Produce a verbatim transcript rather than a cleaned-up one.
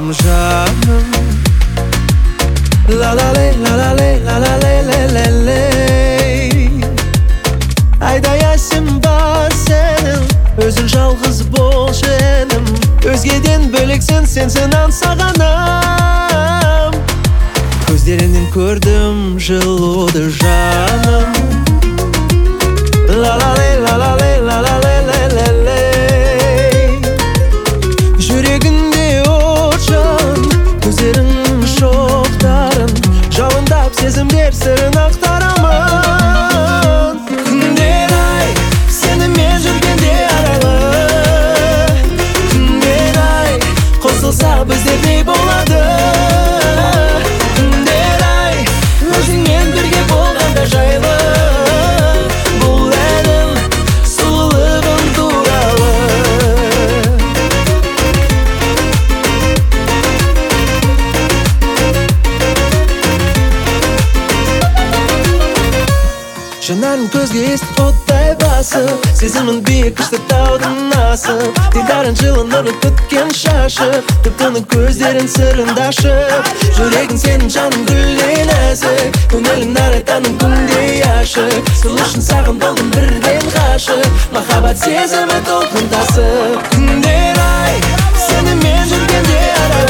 koydum canım. La la le la la le la la le le le le. Ayda yaşım var senin, özün жалғыз бол женім. Өзгеден бөлексің, сенсің аңсағанам. Көздерінен көрдім жылуды жаным. La la le la la le la la le le le le. Жүрегінде отжан, көздерің шоқтарын, жалындап сезімдер сырын ақтарамын. Күндер ай, сенімен жүргенде арайлы. Күндер ай, қосылса біздердей болады. Күндер ай, өзіңмен бірге болғанда жайлы. Бұл әнім сұлулығың туралы. Жанарың көзге естіп оттай басып, сезімін биік күшті таудың асып. Дидарың жылы нұры күткен шашып, тұп-тұнық көздерін сырын ашып. Жүрегің сенің жаның гүлдей нәзік, көңілің нарайтаның күндей ашық. Сол үшін саған болдым бірден ғашық, махаббат сезімі толқын тасып. Күндер ай, сенімен жүргенде арайлы.